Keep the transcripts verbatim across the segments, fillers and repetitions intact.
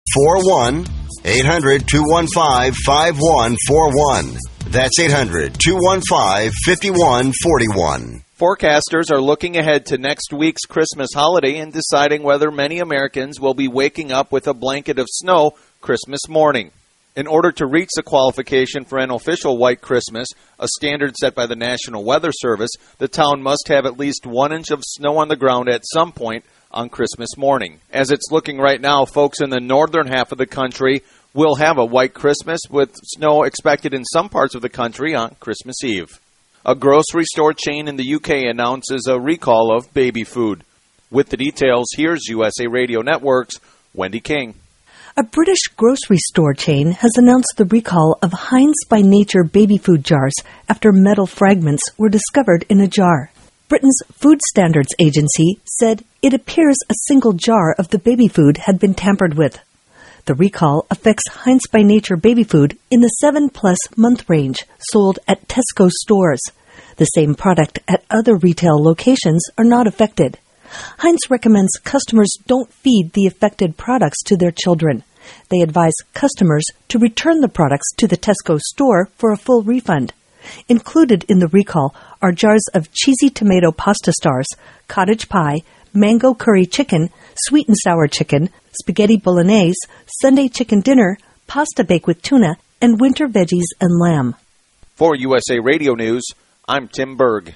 four one. eight hundred, two one five, five one four one. That's eight hundred, two one five, five one four one. Forecasters are looking ahead to next week's Christmas holiday and deciding whether many Americans will be waking up with a blanket of snow Christmas morning. In order to reach the qualification for an official white Christmas, a standard set by the National Weather Service, the town must have at least one inch of snow on the ground at some point on Christmas morning. As it's looking right now, folks in the northern half of the country will have a white Christmas with snow expected in some parts of the country on Christmas Eve. A grocery store chain in the U K announces a recall of baby food. With the details, here's U S A Radio Network's Wendy King. A British grocery store chain has announced the recall of Heinz by Nature baby food jars after metal fragments were discovered in a jar. Britain's Food Standards Agency said it appears a single jar of the baby food had been tampered with. The recall affects Heinz by Nature baby food in the seven-plus month range, sold at Tesco stores. The same product at other retail locations are not affected. Heinz recommends customers don't feed the affected products to their children. They advise customers to return the products to the Tesco store for a full refund. Included in the recall are jars of cheesy tomato pasta stars, cottage pie, mango curry chicken, sweet and sour chicken, spaghetti bolognese, Sunday chicken dinner, pasta baked with tuna, and winter veggies and lamb. For U S A Radio News, I'm Tim Berg.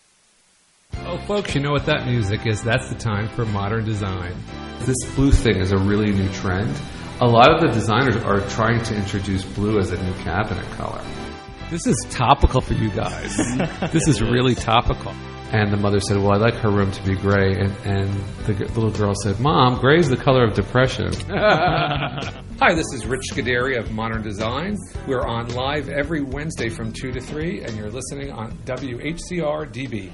Oh, folks, you know what that music is. That's the time for modern design. This blue thing is a really new trend. A lot of the designers are trying to introduce blue as a new cabinet color. This is topical for you guys. This is really topical. And the mother said, well, I like her room to be gray. And, and the, g- the little girl said, Mom, gray is the color of depression. Hi, this is Rich Scuderi of Modern Design. We're on live every Wednesday from two to three, and you're listening on W H C R D B.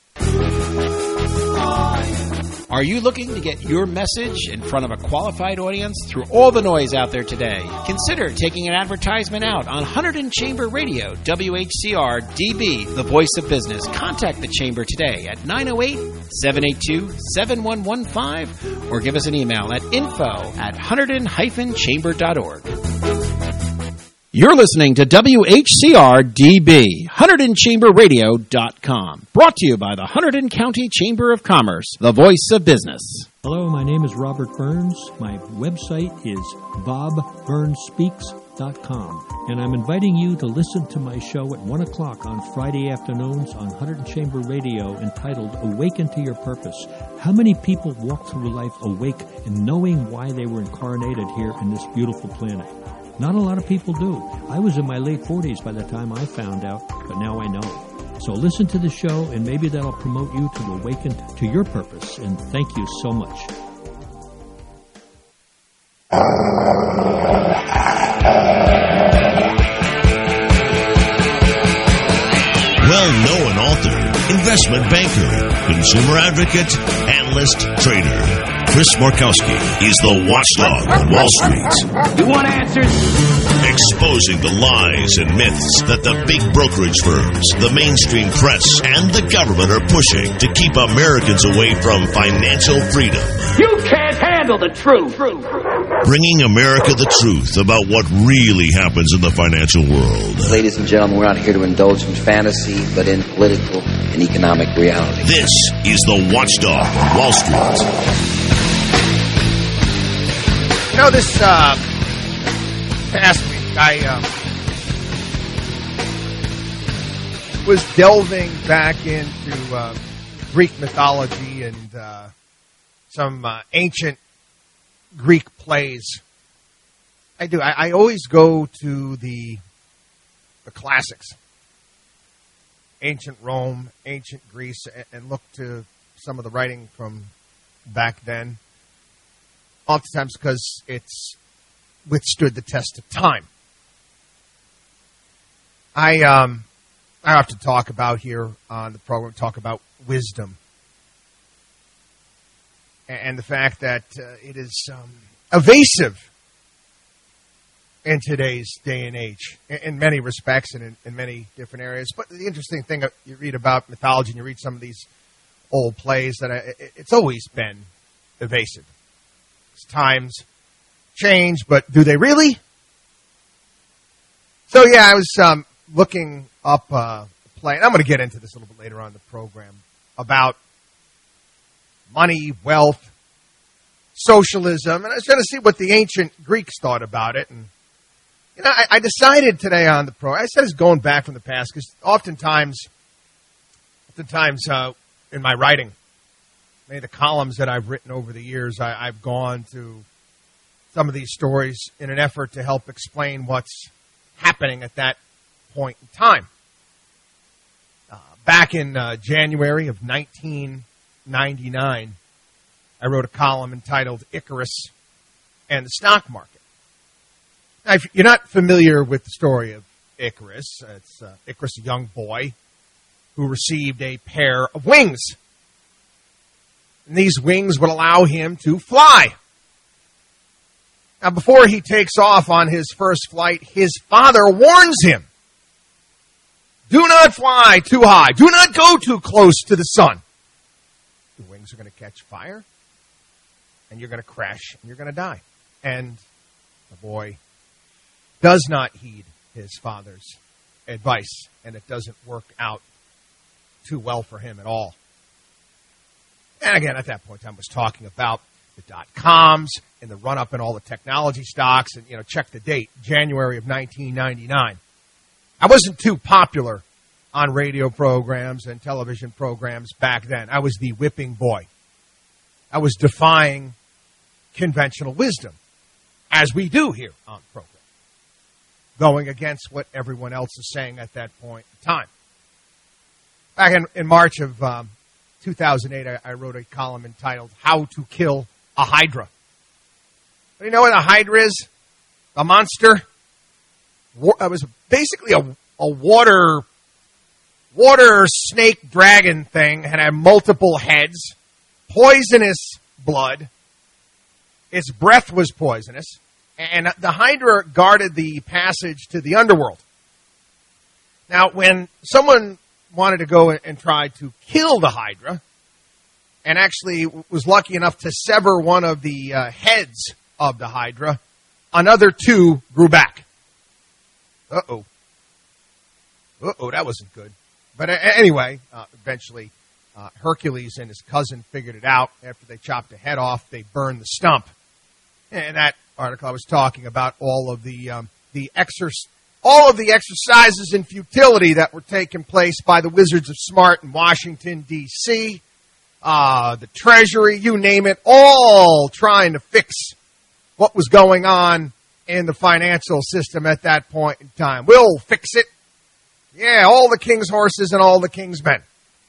Are you looking to get your message in front of a qualified audience through all the noise out there today? Consider taking an advertisement out on Hunterdon Chamber Radio, W H C R D B, the voice of business. Contact the Chamber today at nine oh eight, seven eight two, seven one one five or give us an email at info at hunterdon dash chamber dot org. You're listening to W H C R D B, Hunterdon Chamber Radio dot com. Brought to you by the Hunterdon County Chamber of Commerce, the voice of business. Hello, my name is Robert Burns. My website is bob burns speaks dot com. And I'm inviting you to listen to my show at one o'clock on Friday afternoons on Hunterdon Chamber Radio entitled Awaken to Your Purpose. How many people walk through life awake and knowing why they were incarnated here in this beautiful planet? Not a lot of people do. I was in my late forties by the time I found out, but now I know. So listen to the show, and maybe that'll promote you to awaken to your purpose. And thank you so much. Well-known author, investment banker, consumer advocate, analyst, trader. Chris Markowski is the watchdog on Wall Street. You want answers? Exposing the lies and myths that the big brokerage firms, the mainstream press, and the government are pushing to keep Americans away from financial freedom. You can't handle the truth. Bringing America the truth about what really happens in the financial world. Ladies and gentlemen, we're not here to indulge in fantasy, but in political and economic reality. This is the watchdog on Wall Street. You know, this uh, past week, I um, was delving back into uh, Greek mythology and uh, some uh, ancient Greek plays. I do. I, I always go to the the classics, ancient Rome, ancient Greece, and, and look to some of the writing from back then. Oftentimes because it's withstood the test of time. I um I often talk about here on the program, talk about wisdom. And the fact that uh, it is um, evasive in today's day and age, in, in many respects and in, in many different areas. But the interesting thing, you read about mythology and you read some of these old plays, that I, it's always been evasive. Times change, but do they really? So, yeah, I was um, looking up uh, a play, and I'm going to get into this a little bit later on in the program, about money, wealth, socialism, and I was trying to see what the ancient Greeks thought about it. And you know, I, I decided today on the program, I said it's going back from the past, because oftentimes, oftentimes uh, in my writing, many of the columns that I've written over the years, I, I've gone to some of these stories in an effort to help explain what's happening at that point in time. Uh, back in uh, January of nineteen ninety-nine, I wrote a column entitled Icarus and the Stock Market. Now, if you're not familiar with the story of Icarus, it's uh, Icarus, a young boy who received a pair of wings. And these wings would allow him to fly. Now, before he takes off on his first flight, his father warns him, do not fly too high. Do not go too close to the sun. The wings are going to catch fire, and you're going to crash, and you're going to die. And the boy does not heed his father's advice, and it doesn't work out too well for him at all. And again, at that point, I was talking about the dot-coms and the run-up in all the technology stocks, and, you know, check the date, January of nineteen ninety-nine. I wasn't too popular on radio programs and television programs back then. I was the whipping boy. I was defying conventional wisdom, as we do here on the program, going against what everyone else is saying at that point in time. Back in, in March of um, two thousand eight, I, I wrote a column entitled How to Kill a Hydra. Do you know what a Hydra is? A monster? It was basically a, a water water snake dragon thing, had multiple heads, poisonous blood. Its breath was poisonous, and the Hydra guarded the passage to the underworld. Now, when someone wanted to go and try to kill the Hydra, and actually was lucky enough to sever one of the uh, heads of the Hydra, another two grew back. Uh-oh. Uh-oh, that wasn't good. But uh, anyway, uh, eventually uh, Hercules and his cousin figured it out. After they chopped the head off, they burned the stump. And that article I was talking about all of the um, the exerc- all of the exercises in futility that were taking place by the Wizards of Smart in Washington, D C, uh, the Treasury, you name it, all trying to fix what was going on in the financial system at that point in time. We'll fix it. Yeah, all the king's horses and all the king's men.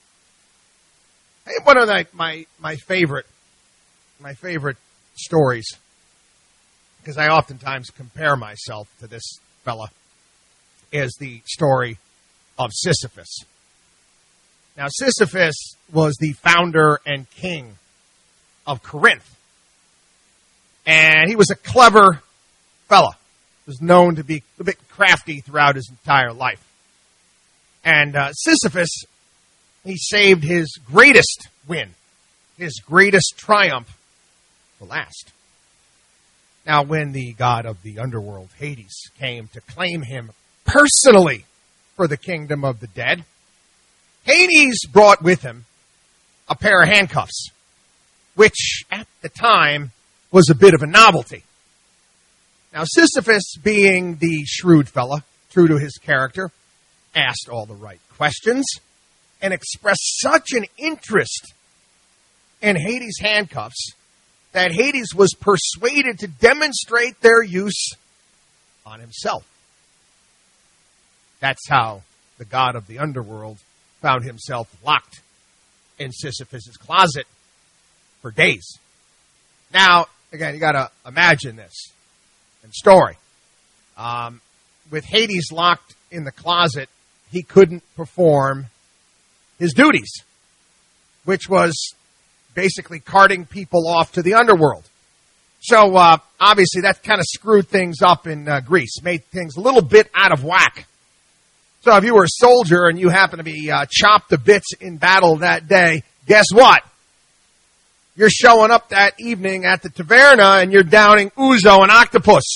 One of the, my my favorite my favorite stories, because I oftentimes compare myself to this fella, is the story of Sisyphus. Now, Sisyphus was the founder and king of Corinth. And he was a clever fella. He was known to be a bit crafty throughout his entire life. And uh, Sisyphus, he saved his greatest win, his greatest triumph for last. Now, when the god of the underworld, Hades, came to claim him personally for the kingdom of the dead, Hades brought with him a pair of handcuffs, which at the time was a bit of a novelty. Now, Sisyphus, being the shrewd fella, true to his character, asked all the right questions and expressed such an interest in Hades' handcuffs that Hades was persuaded to demonstrate their use on himself. That's how the god of the underworld found himself locked in Sisyphus' closet for days. Now, again, you got to imagine this in story. Um, with Hades locked in the closet, he couldn't perform his duties, which was basically carting people off to the underworld. So, uh, obviously, that kind of screwed things up in uh, Greece, made things a little bit out of whack. So if you were a soldier and you happened to be uh, chopped to bits in battle that day, guess what? you're showing up that evening at the taverna and you're downing ouzo and octopus.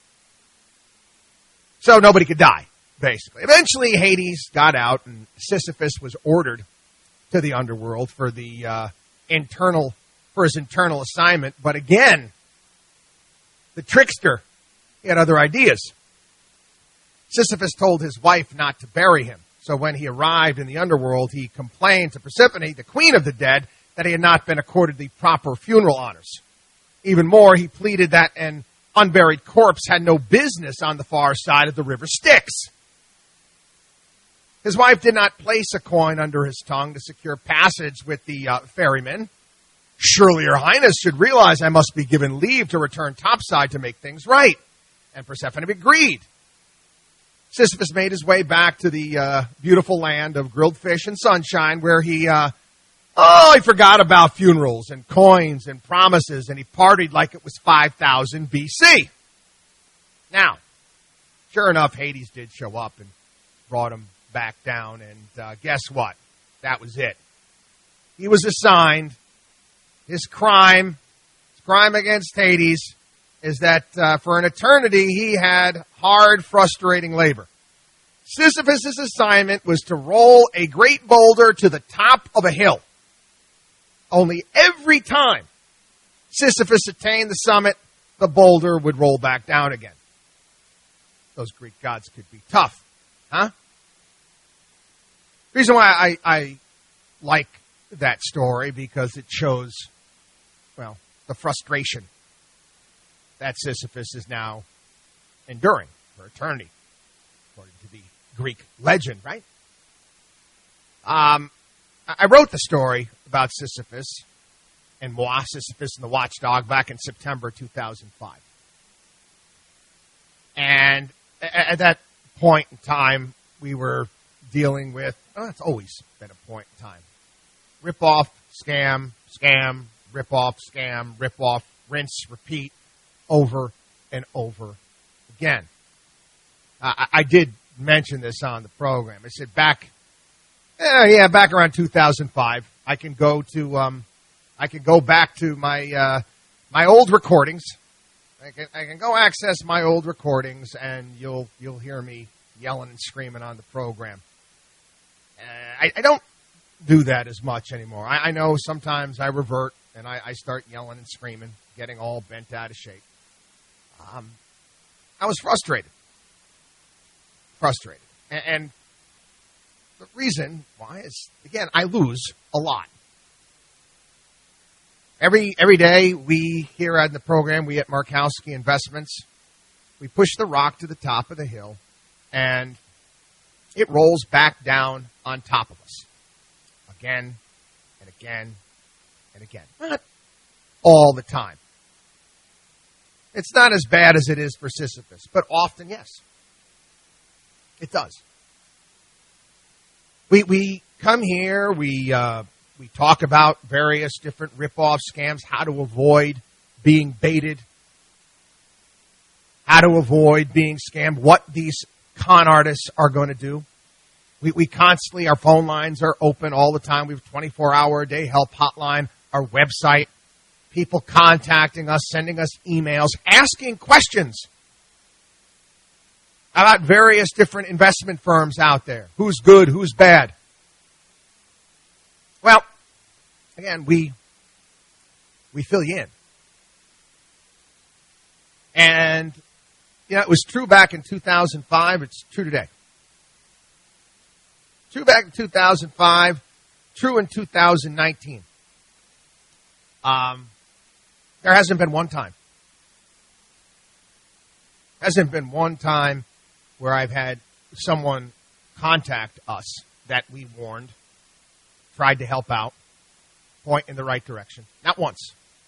So nobody could die, basically. Eventually, Hades got out, and Sisyphus was ordered to the underworld for the uh, internal, for his internal assignment. But again, the trickster, he had other ideas. Sisyphus told his wife not to bury him. So when he arrived in the underworld, he complained to Persephone, the queen of the dead, that he had not been accorded the proper funeral honors. Even more, he pleaded that an unburied corpse had no business on the far side of the river Styx. His wife did not place a coin under his tongue to secure passage with the uh, ferryman. Surely your highness should realize I must be given leave to return topside to make things right. And Persephone agreed. Sisyphus made his way back to the uh, beautiful land of grilled fish and sunshine, where he, uh, oh, he forgot about funerals and coins and promises, and he partied like it was five thousand B C. Now, sure enough, Hades did show up and brought him back down, and uh, guess what? That was it. He was assigned. His crime, his crime against Hades, is that uh, for an eternity he had hard, frustrating labor. Sisyphus' assignment was to roll a great boulder to the top of a hill. Only every time Sisyphus attained the summit, the boulder would roll back down again. Those Greek gods could be tough, huh? The reason why I, I like that story, because it shows, well, the frustration that Sisyphus is now enduring for eternity, according to the Greek legend, right? Um, I wrote the story about Sisyphus and moi, Sisyphus and the Watchdog, back in September two thousand five. And at that point in time, we were dealing with, oh, it's always been a point in time, rip-off, scam, scam, rip-off, scam, rip-off, rinse, repeat, over and over again. Uh, I did mention this on the program. I said back, eh, yeah, back around two thousand five, I can go to, um, I can go back to my uh, my old recordings. I can I can go access my old recordings, and you'll you'll hear me yelling and screaming on the program. Uh, I, I don't do that as much anymore. I, I know sometimes I revert and I, I start yelling and screaming, getting all bent out of shape. Um, I was frustrated. Frustrated. And, and the reason why is, again, I lose a lot. Every every day we here at the program, we at Markowski Investments, we push the rock to the top of the hill, and it rolls back down on top of us. Again and again and again. Not all the time. It's not as bad as it is for Sisyphus, but often, yes. It does. We we come here, we uh, we talk about various different rip-off scams, how to avoid being baited, how to avoid being scammed, what these con artists are going to do. We we constantly, our phone lines are open all the time. We have a twenty-four hour a day help hotline, our website, people contacting us, sending us emails, asking questions about various different investment firms out there. Who's good, who's bad? Well, again, we we fill you in. And, you know, it was true back in two thousand five. It's true today. True back in two thousand five. True in two thousand nineteen. Um, there hasn't been one time. Hasn't been one time where I've had someone contact us that we warned, tried to help out, point in the right direction. Not once.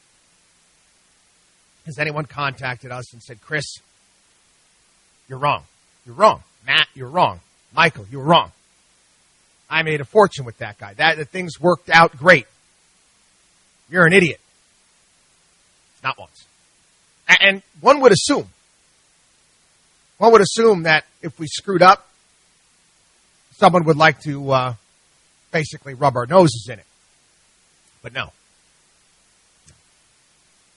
Has anyone contacted us and said, Chris, you're wrong. You're wrong. Matt, you're wrong. Michael, you're wrong. I made a fortune with that guy. That, that things worked out great. You're an idiot. Not once. And one would assume, one would assume that if we screwed up, someone would like to uh, basically rub our noses in it. But no.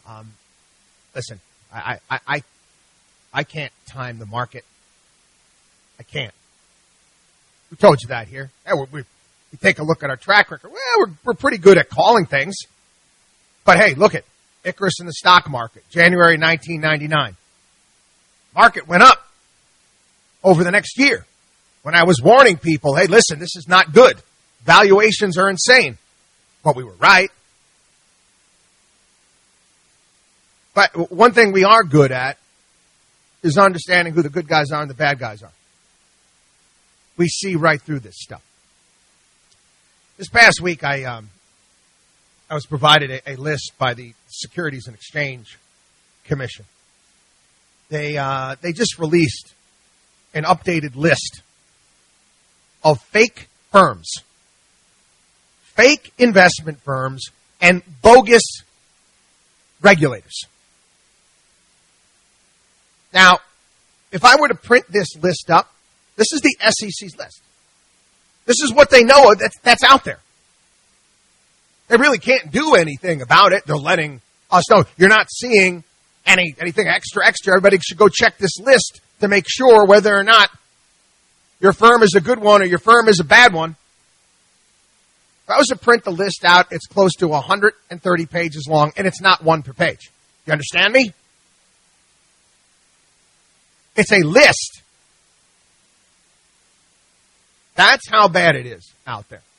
Um, listen, I, I, I, I can't time the market. I can't. We told you that here. Yeah, we, we, we take a look at our track record. Well, we're, we're pretty good at calling things. But hey, look at Icarus in the stock market, January nineteen ninety-nine. Market went up over the next year. When I was warning people, hey, listen, this is not good. Valuations are insane. But we were right. But one thing we are good at is understanding who the good guys are and the bad guys are. We see right through this stuff. This past week, I um, I was provided a, a list by the Securities and Exchange Commission. They uh, they just released an updated list of fake firms, fake investment firms, and bogus regulators. Now, if I were to print this list up, this is the S E C's list. This is what they know that's, that's out there. They really can't do anything about it. They're letting us know. You're not seeing any anything extra, extra. Everybody should go check this list to make sure whether or not your firm is a good one or your firm is a bad one. If I was to print the list out, it's close to one hundred thirty pages long, and it's not one per page. You understand me? It's a list. That's how bad it is out there.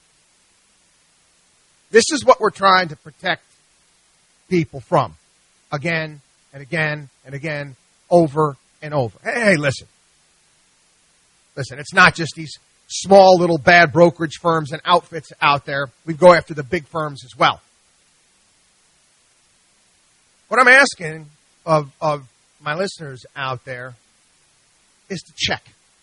This is what we're trying to protect people from. Again and again and again, over and over. Hey, hey, listen. Listen, it's not just these small little bad brokerage firms and outfits out there. We go after the big firms as well. What I'm asking of, of my listeners out there is to check.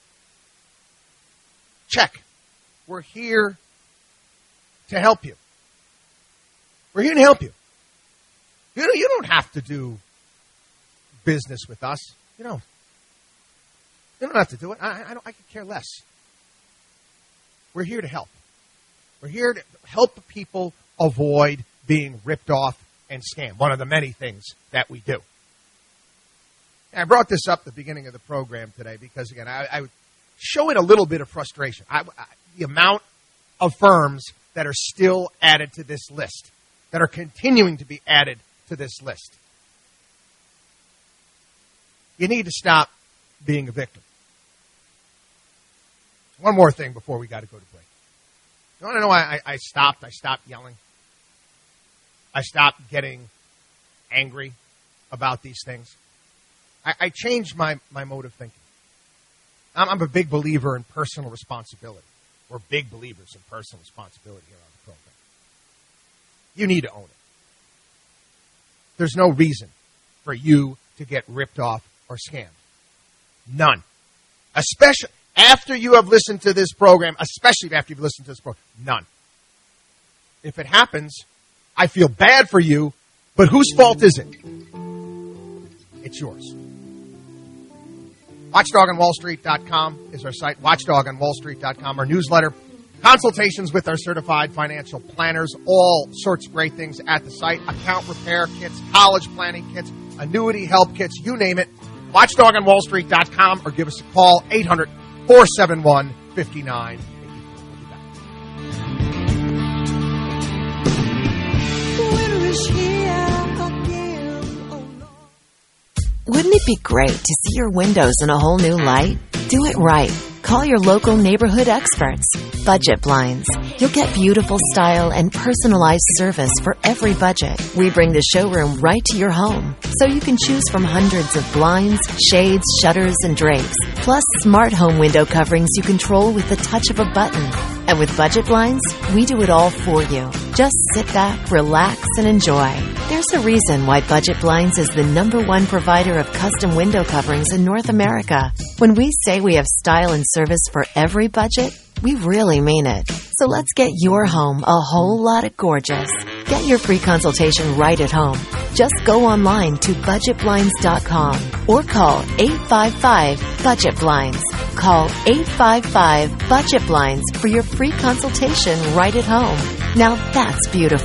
Check. We're here to help you. We're here to help you. You know, you don't have to do business with us. You know, you don't have to do it. I, I, don't, I could care less. We're here to help. We're here to help people avoid being ripped off and scammed. One of the many things that we do. And I brought this up at the beginning of the program today because, again, I, I show it a little bit of frustration. I, I, the amount of firms that are still added to this list, that are continuing to be added to this list. You need to stop being a victim. One more thing before we got to go to break. You want to know why I, I stopped? I stopped yelling. I stopped getting angry about these things. I, I changed my, my mode of thinking. I'm, I'm a big believer in personal responsibility. We're big believers in personal responsibility here on the program. You need to own it. There's no reason for you to get ripped off or scammed. None. Especially after you have listened to this program, especially after you've listened to this program. None. If it happens, I feel bad for you, but whose fault is it? It's yours. watchdog on wall street dot com is our site. watchdog on wall street dot com, our newsletter. Consultations with our certified financial planners. All sorts of great things at the site. Account repair kits, college planning kits, annuity help kits, you name it. watchdog on wall street dot com or give us a call, eight hundred, four seven one, five nine eight four. We'll be back. Wouldn't it be great to see your windows in a whole new light? Do it right. Call your local neighborhood experts. Budget Blinds. You'll get beautiful style and personalized service for every budget. We bring the showroom right to your home, so you can choose from hundreds of blinds, shades, shutters, and drapes, plus smart home window coverings you control with the touch of a button. And with Budget Blinds, we do it all for you. Just sit back, relax, and enjoy. There's a reason why Budget Blinds is the number one provider of custom window coverings in North America. When we say we have style and service for every budget, we really mean it. So let's get your home a whole lot of gorgeous. Get your free consultation right at home. Just go online to budget blinds dot com or call eight five five, budget blinds. Call eight five five, budget blinds for your free consultation right at home. Now that's beautiful.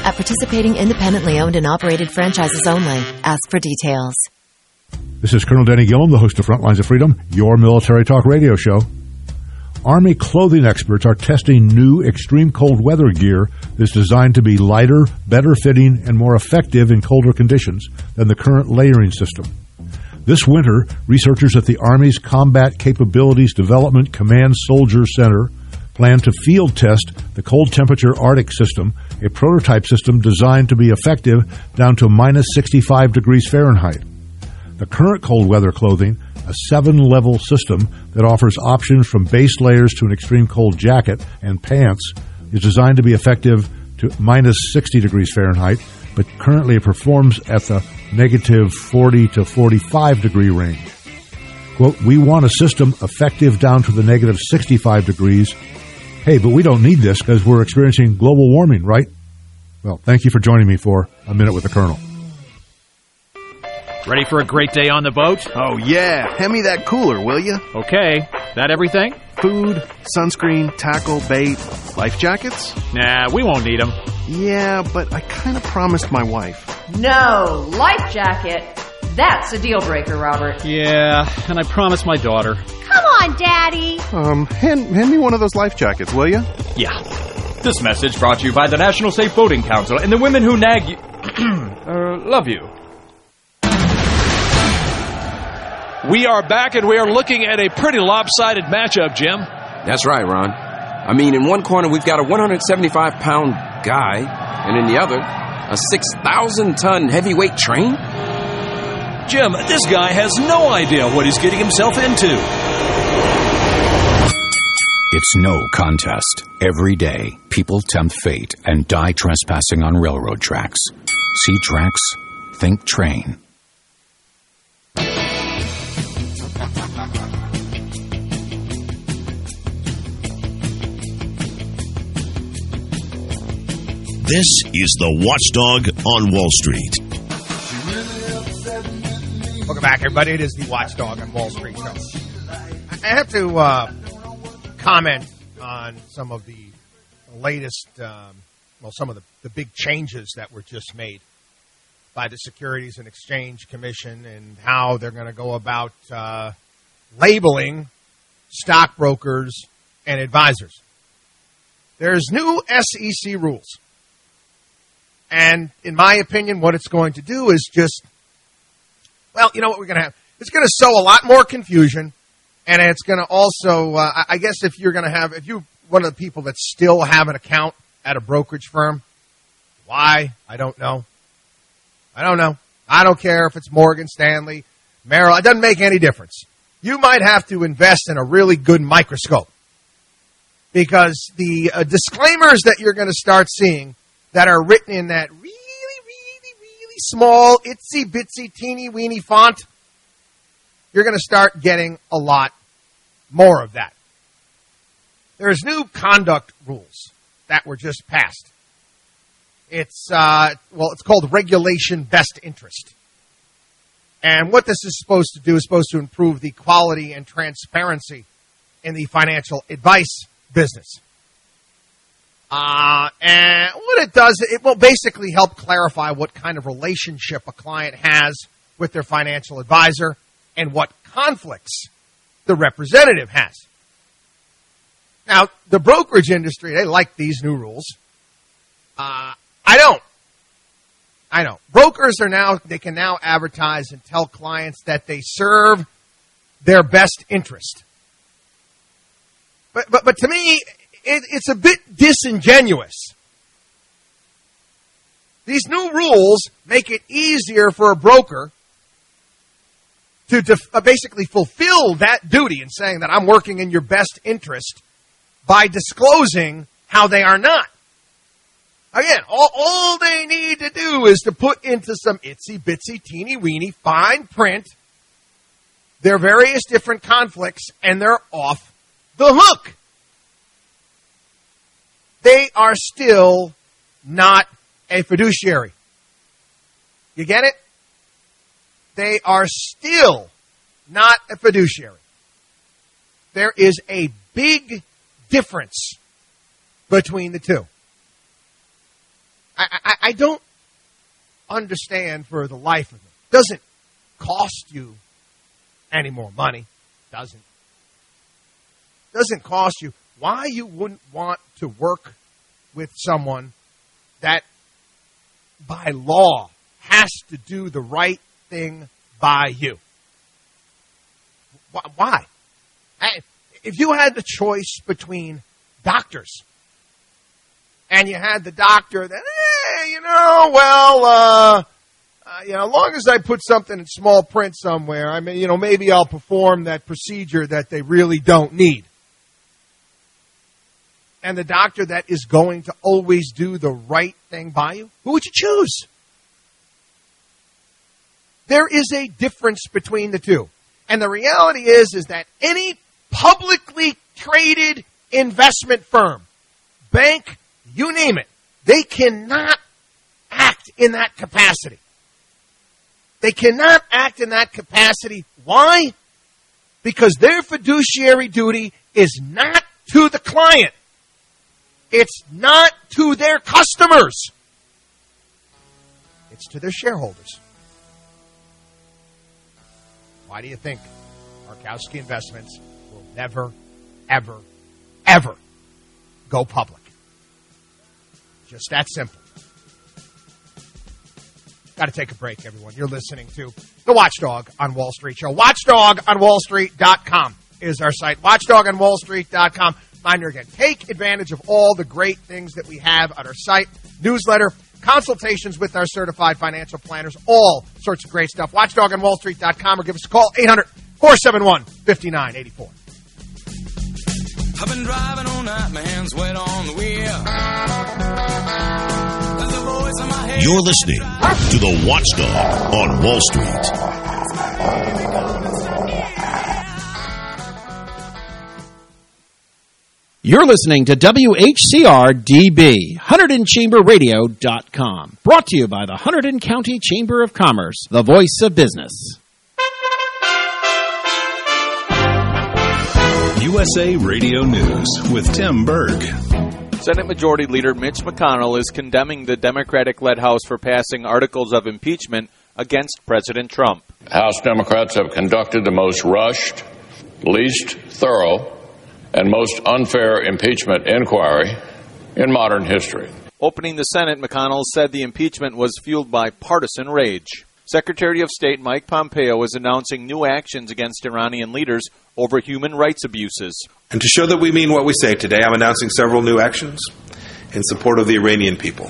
At participating independently owned and operated franchises only. Ask for details. This is Colonel Denny Gillum, the host of Frontlines of Freedom, your military talk radio show. Army clothing experts are testing new extreme cold weather gear that's designed to be lighter, better fitting, and more effective in colder conditions than the current layering system. This winter, researchers at the Army's Combat Capabilities Development Command Soldier Center plan to field test the cold temperature Arctic system, a prototype system designed to be effective down to minus sixty-five degrees Fahrenheit. The current cold weather clothing, a seven-level system that offers options from base layers to an extreme cold jacket and pants, is designed to be effective to minus sixty degrees Fahrenheit, but currently it performs at the negative forty to forty-five degree range. Quote, we want a system effective down to the negative sixty-five degrees. Hey, but we don't need this because we're experiencing global warming, right? Well, thank you for joining me for A Minute with the Colonel. Ready for a great day on the boat? Oh, yeah. Hand me that cooler, will you? Okay. That everything? Food, sunscreen, tackle, bait, life jackets? Nah, we won't need them. Yeah, but I kind of promised my wife. No, life jacket. That's a deal breaker, Robert. Yeah, and I promised my daughter. Come on, Daddy. Um, hand, hand me one of those life jackets, will you? Yeah. This message brought to you by the National Safe Boating Council and the women who nag you... uh, love you. We are back, and we are looking at a pretty lopsided matchup, Jim. That's right, Ron. I mean, in one corner, we've got a one hundred seventy-five pound guy, and in the other, a six thousand ton heavyweight train? Jim, this guy has no idea what he's getting himself into. It's no contest. Every day, people tempt fate and die trespassing on railroad tracks. See tracks? Think train. This is the Watchdog on Wall Street. Welcome back, everybody. It is the Watchdog on Wall Street show. I have to uh, comment on some of the latest, um, well, some of the, the big changes that were just made by the Securities and Exchange Commission and how they're going to go about uh, labeling stockbrokers and advisors. There's new S E C rules. And in my opinion, what it's going to do is just, well, you know what we're going to have? It's going to sow a lot more confusion, and it's going to also, uh, I guess if you're going to have, if you're one of the people that still have an account at a brokerage firm, why? I don't know. I don't know. I don't care if it's Morgan Stanley, Merrill. It doesn't make any difference. You might have to invest in a really good microscope because the uh, disclaimers that you're going to start seeing that are written in that really, really, really small, itsy bitsy, teeny weeny font, you're going to start getting a lot more of that. There's new conduct rules that were just passed. It's, uh, well, it's called Regulation Best Interest. And what this is supposed to do is supposed to improve the quality and transparency in the financial advice business. Uh, and what it does, it will basically help clarify what kind of relationship a client has with their financial advisor and what conflicts the representative has. Now, the brokerage industry, they like these new rules. Uh, I don't. I know. Brokers are now, they can now advertise and tell clients that they serve their best interest. But, but, but to me, It, it's a bit disingenuous. These new rules make it easier for a broker to def- uh, basically fulfill that duty in saying that I'm working in your best interest by disclosing how they are not. Again, all, all they need to do is to put into some itsy-bitsy, teeny-weeny, fine print their various different conflicts, and they're off the hook. They are still not a fiduciary. You get it? They are still not a fiduciary. There is a big difference between the two. I, I, I don't understand for the life of me. It doesn't cost you any more money. Doesn't. Doesn't cost you. Why you wouldn't want to work with someone that by law has to do the right thing by you? Why? If you had the choice between doctors and you had the doctor that, hey, you know, well, uh, uh, you know, as long as I put something in small print somewhere, I mean, you know, maybe I'll perform that procedure that they really don't need. And the doctor that is going to always do the right thing by you, who would you choose? There is a difference between the two. And the reality is, is that any publicly traded investment firm, bank, you name it, they cannot act in that capacity. They cannot act in that capacity. Why? Because their fiduciary duty is not to the client. It's not to their customers. It's to their shareholders. Why do you think Markowski Investments will never, ever, ever go public? Just that simple. Got to take a break, everyone. You're listening to the Watchdog on Wall Street show. watchdog on wall street dot com is our site. watchdog on wall street dot com. Reminder again, take advantage of all the great things that we have at our site. Newsletter, consultations with our certified financial planners, all sorts of great stuff. watchdog on wall street dot com or give us a call, eight hundred, four seven one, five nine eight four. I've been driving all night, my hands wet on the wheel. There's a voice in my head. You're listening to the Watchdog on Wall Street. You're listening to W H C R D B, Hunterdon Chamber Radio dot com. Brought to you by the Hunterdon County Chamber of Commerce, the voice of business. U S A Radio News with Tim Berg. Senate Majority Leader Mitch McConnell is condemning the Democratic-led House for passing articles of impeachment against President Trump. House Democrats have conducted the most rushed, least thorough, and most unfair impeachment inquiry in modern history. Opening the Senate, McConnell said the impeachment was fueled by partisan rage. Secretary of State Mike Pompeo is announcing new actions against Iranian leaders over human rights abuses. And to show that we mean what we say today, I'm announcing several new actions in support of the Iranian people.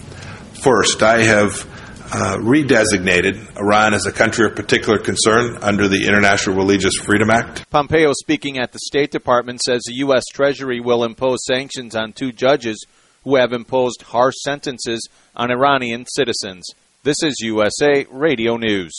First, I have uh, redesignated Iran as a country of particular concern under the International Religious Freedom Act. Pompeo, speaking at the State Department, says the U S. Treasury will impose sanctions on two judges who have imposed harsh sentences on Iranian citizens. This is U S A Radio News.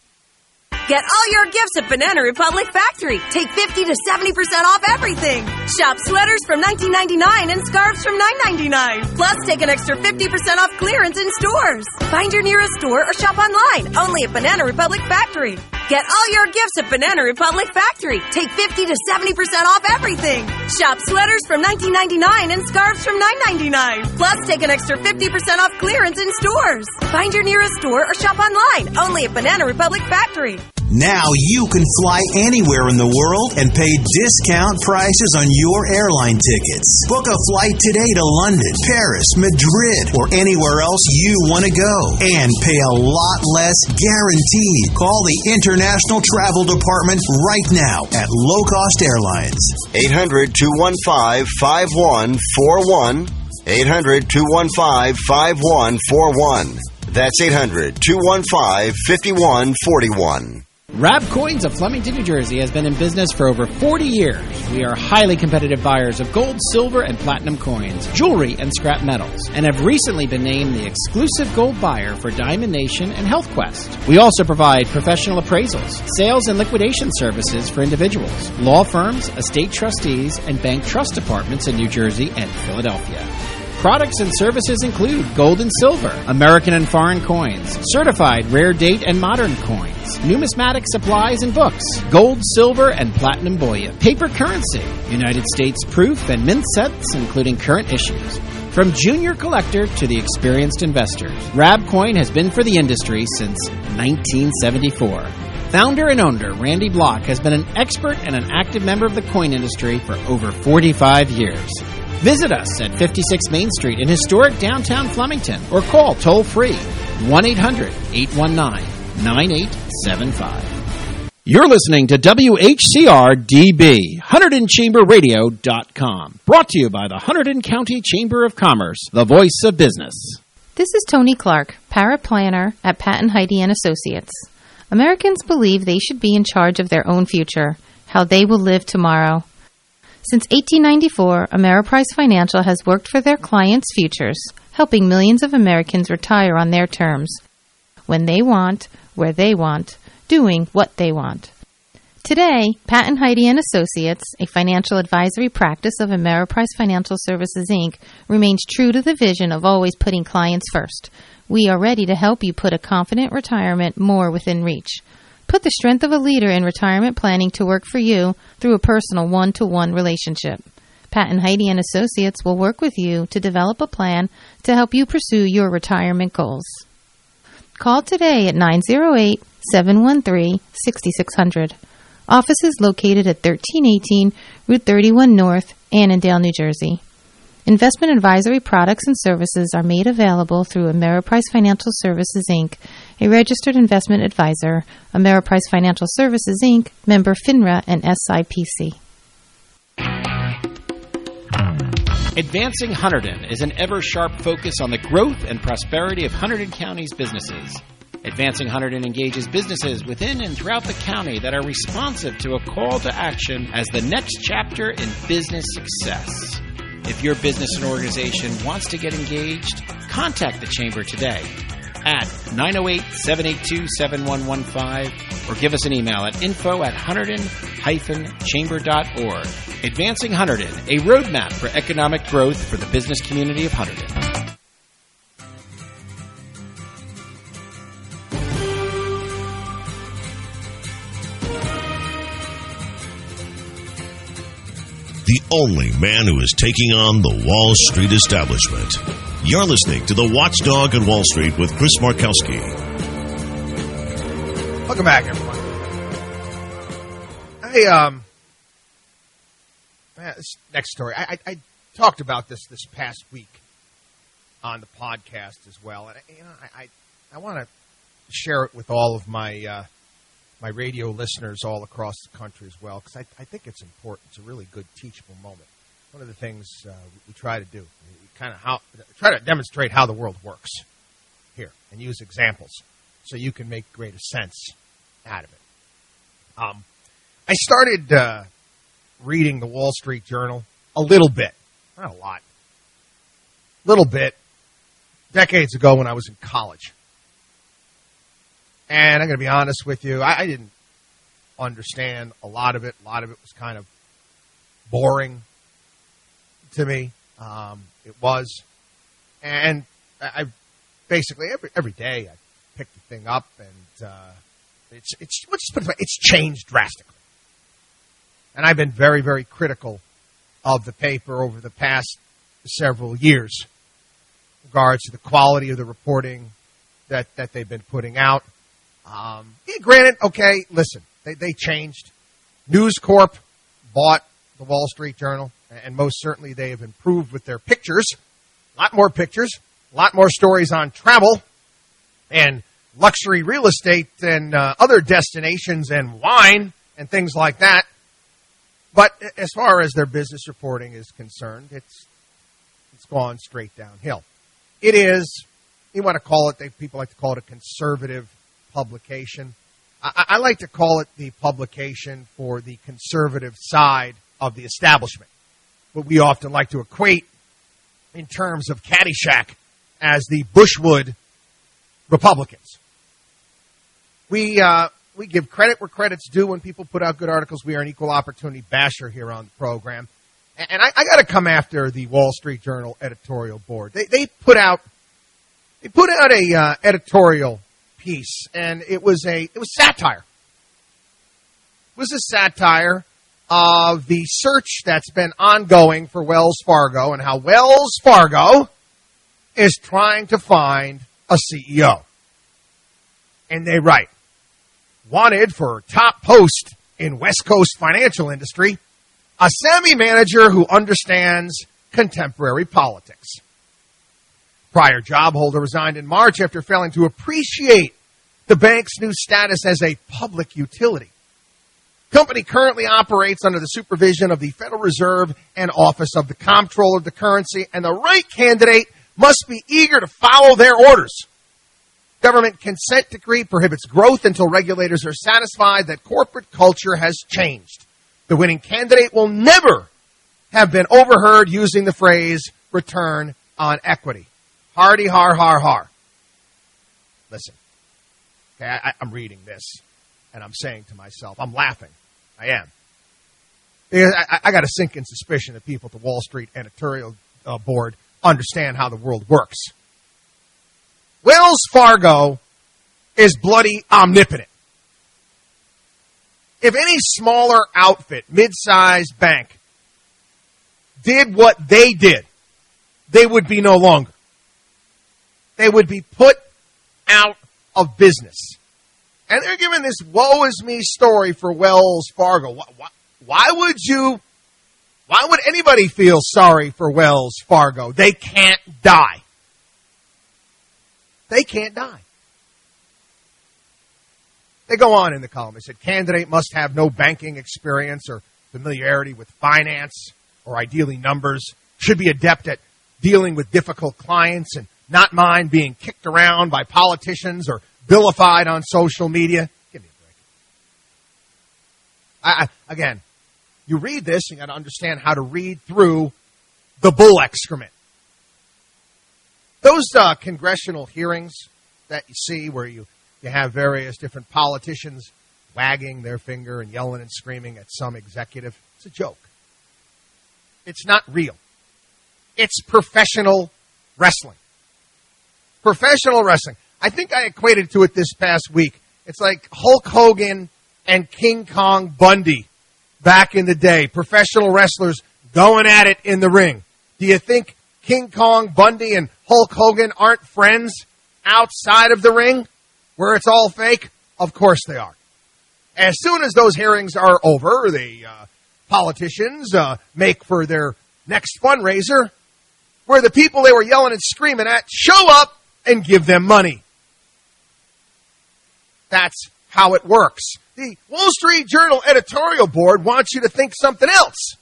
Get all your gifts at Banana Republic Factory. Take fifty to seventy percent off everything. Shop sweaters from nineteen ninety-nine and scarves from nine ninety-nine. Plus, take an extra fifty percent off clearance in stores. Find your nearest store or shop online. Only at Banana Republic Factory. Get all your gifts at Banana Republic Factory. Take fifty to seventy percent off everything. Shop sweaters from nineteen ninety-nine and scarves from nine ninety-nine. Plus, take an extra fifty percent off clearance in stores. Find your nearest store or shop online. Only at Banana Republic Factory. Now you can fly anywhere in the world and pay discount prices on your airline tickets. Book a flight today to London, Paris, Madrid, or anywhere else you want to go. And pay a lot less guaranteed. Call the International Travel Department right now at Low Cost Airlines. eight hundred, two one five, five one four one. eight hundred, two one five, five one four one. That's eight hundred, two one five, five one four one. Rab Coins of Flemington, New Jersey has been in business for over forty years. We are highly competitive buyers of gold, silver, and platinum coins, jewelry, and scrap metals, and have recently been named the exclusive gold buyer for Diamond Nation and Health Quest. We also provide professional appraisals, sales and liquidation services for individuals, law firms, estate trustees, and bank trust departments in New Jersey and Philadelphia. Products and services include gold and silver, American and foreign coins, certified rare date and modern coins, numismatic supplies and books, gold, silver, and platinum bullion, paper currency, United States proof and mint sets, including current issues, From junior collector to the experienced investor, Rabcoin has been for the industry since nineteen seventy-four. Founder and owner Randy Block has been an expert and an active member of the coin industry for over forty-five years. Visit us at fifty-six Main Street in historic downtown Flemington or call toll-free one eight hundred eight one nine nine eight seven five. You're listening to W H C R D B, Hunterdon Chamber Radio dot com. Brought to you by the Hunterdon County Chamber of Commerce, the voice of business. This is Tony Clark, paraplanner at Patton Heide and Associates. Americans believe they should be in charge of their own future, how they will live tomorrow. Since eighteen ninety-four, Ameriprise Financial has worked for their clients' futures, helping millions of Americans retire on their terms, when they want, where they want, doing what they want. Today, Patton Heide and Associates, a financial advisory practice of Ameriprise Financial Services, Incorporated, remains true to the vision of always putting clients first. We are ready to help you put a confident retirement more within reach. Put the strength of a leader in retirement planning to work for you through a personal one-to-one relationship. Patton Heide and Associates will work with you to develop a plan to help you pursue your retirement goals. Call today at nine oh eight, seven one three, six six zero zero. Office is located at thirteen eighteen Route thirty-one North, Annandale, New Jersey. Investment advisory products and services are made available through Ameriprise Financial Services, Incorporated, a registered investment advisor, Ameriprise Financial Services, Incorporated, member FINRA and S I P C. Advancing Hunterdon is an ever-sharp focus on the growth and prosperity of Hunterdon County's businesses. Advancing Hunterdon engages businesses within and throughout the county that are responsive to a call to action as the next chapter in business success. If your business and organization wants to get engaged, contact the Chamber today at nine oh eight, seven eight two, seven one one five or give us an email at info at hunterdon dash chamber dot org. Advancing Hunterdon, a roadmap for economic growth for the business community of Hunterdon. The only man who is taking on the Wall Street establishment. You're listening to The Watchdog on Wall Street with Chris Markowski. Welcome back, everyone. Hey, um, this next story. I, I, I talked about this this past week on the podcast as well, and you know, I I, I want to share it with all of my uh, my radio listeners all across the country as well, because I, I think it's important. It's a really good teachable moment. One of the things uh, we try to do, we kind of how try to demonstrate how the world works here, and use examples so you can make greater sense out of it. Um, I started uh, reading the Wall Street Journal a little bit, not a lot, a little bit, decades ago when I was in college. And I'm going to be honest with you, I, I didn't understand a lot of it. A lot of it was kind of boring to me. Um, it was. And I, I basically, every every day, I picked the thing up, and uh, it's, it's, let's put it this way, it's changed drastically. And I've been very, very critical of the paper over the past several years in regards to the quality of the reporting that, that they've been putting out. Um, yeah, granted, okay, listen, they, they changed. News Corp bought the Wall Street Journal, and most certainly they have improved with their pictures. A lot more pictures, a lot more stories on travel and luxury real estate and uh, other destinations and wine and things like that. But as far as their business reporting is concerned, it's it's gone straight downhill. It is, you want to call it, they, people like to call it a conservative publication. I, I like to call it the publication for the conservative side of the establishment, what we often like to equate in terms of Caddyshack as the Bushwood Republicans. We uh, we give credit where credit's due when people put out good articles. We are an equal opportunity basher here on the program. And I, I got to come after the Wall Street Journal editorial board. They they put out they put out a uh, editorial piece, and it was a it was satire. It was a satire of the search that's been ongoing for Wells Fargo and how Wells Fargo is trying to find a C E O. And they write, wanted for top post in West Coast financial industry, a savvy manager who understands contemporary politics. Prior job holder resigned in March after failing to appreciate the bank's new status as a public utility. Company currently operates under the supervision of the Federal Reserve and Office of the Comptroller of the Currency, and the right candidate must be eager to follow their orders. Government consent decree prohibits growth until regulators are satisfied that corporate culture has changed. The winning candidate will never have been overheard using the phrase return on equity. Hardy, har, har, har. Listen, okay, I, I'm reading this, and I'm saying to myself, I'm laughing. I am. Because I, I got a sinking suspicion that people at the Wall Street editorial uh, board understand how the world works. Wells Fargo is bloody omnipotent. If any smaller outfit, mid-sized bank, did what they did, they would be no longer. They would be put out of business. And they're giving this woe is me story for Wells Fargo. Why, why, why would you, why would anybody feel sorry for Wells Fargo? They can't die. They can't die. They go on in the column. They said, candidate must have no banking experience or familiarity with finance or ideally numbers, should be adept at dealing with difficult clients and not mind being kicked around by politicians or vilified on social media. Give me a break. I, I, again, you read this, you got to understand how to read through the bull excrement. Those uh, congressional hearings that you see where you, you have various different politicians wagging their finger and yelling and screaming at some executive, it's a joke. It's not real. It's professional wrestling. Professional wrestling. I think I equated to it this past week. It's like Hulk Hogan and King Kong Bundy back in the day. Professional wrestlers going at it in the ring. Do you think King Kong Bundy and Hulk Hogan aren't friends outside of the ring where it's all fake? Of course they are. As soon as those hearings are over, the uh, politicians uh, make for their next fundraiser where the people they were yelling and screaming at show up and give them money. That's how it works. The Wall Street Journal editorial board wants you to think something else.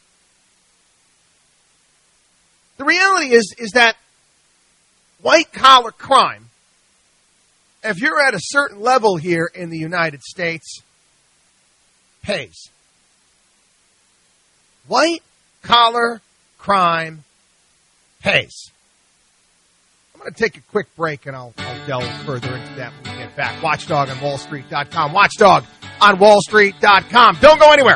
The reality is, is that white-collar crime, if you're at a certain level here in the United States, pays. White-collar crime pays. I'm going to take a quick break, and I'll, I'll delve further into that when we get back. Watchdog on Wall Street dot com. Watchdog on Wall Street dot com. Don't go anywhere.